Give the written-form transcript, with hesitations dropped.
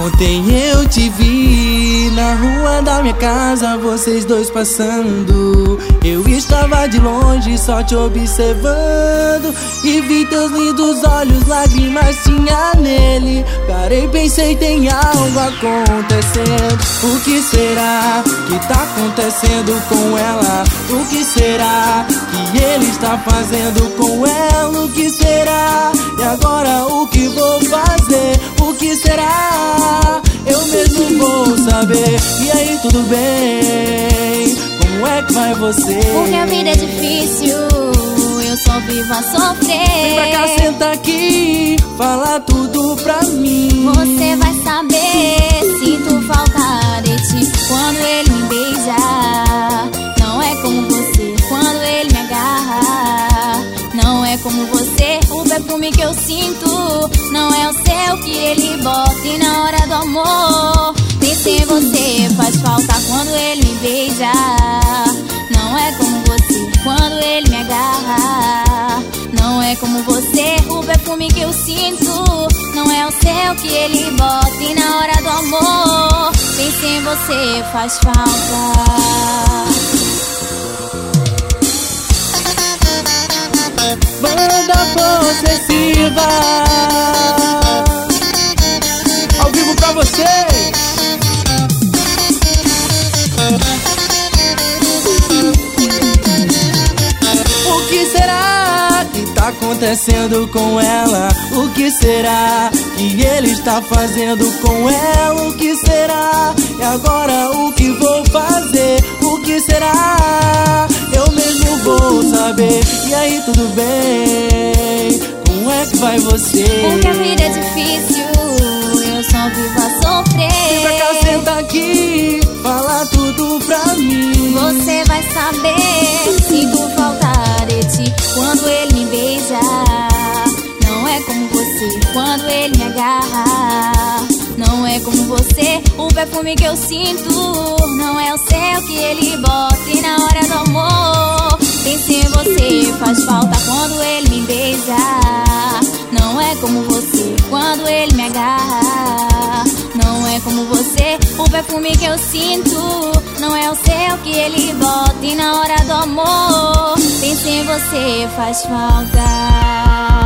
Ontem eu te vi na rua da minha casa, vocês dois passando. Eu estava de longe só te observando e vi teus lindos olhos, lágrimas tinha nele. Parei, pensei, tem algo acontecendo. O que será que tá acontecendo com ela? O que será que ele está fazendo com ela? O que será? E agora o que vou fazer? O que será? Eu mesmo vou saber. E aí, tudo bem? Como é que vai você? Porque a vida é difícil, eu só vivo a sofrer. Vem pra cá, senta aqui, fala tudo pra mim. Você vai saber, sinto falta de ti quando ele me beija. Não é como você, quando ele me agarra. Não é como você, o perfume que eu sinto não é o seu que ele bota. E na hora do amor, pensa em você, faz falta quando ele me beija. Não é como você, quando ele me agarra. Não é como você, o perfume que eu sinto não é o seu que ele bota. E na hora do amor, pensa em você, faz falta. Banda Possessiva, ao vivo pra vocês. O que será que tá acontecendo com ela? O que será que ele está fazendo com ela? O que será? E agora o que vou fazer? O que será? Eu mesmo vou saber. E aí, tudo bem? Como é que vai você? Porque a vida é difícil, eu só vivo a sofrer. Vem pra cá, senta aqui, fala tudo pra mim. Você vai saber, sinto falta de ti quando ele me beija. Não é como você, quando ele me agarra. Não é como você, o perfume que eu sinto não é o seu que ele bota. E na hora do amor, pensa em você, faz falta quando ele me beija. Não é como você, quando ele me agarra. Não é como você, o perfume que eu sinto não é o seu que ele bota. E na hora do amor, pensa em você, faz falta.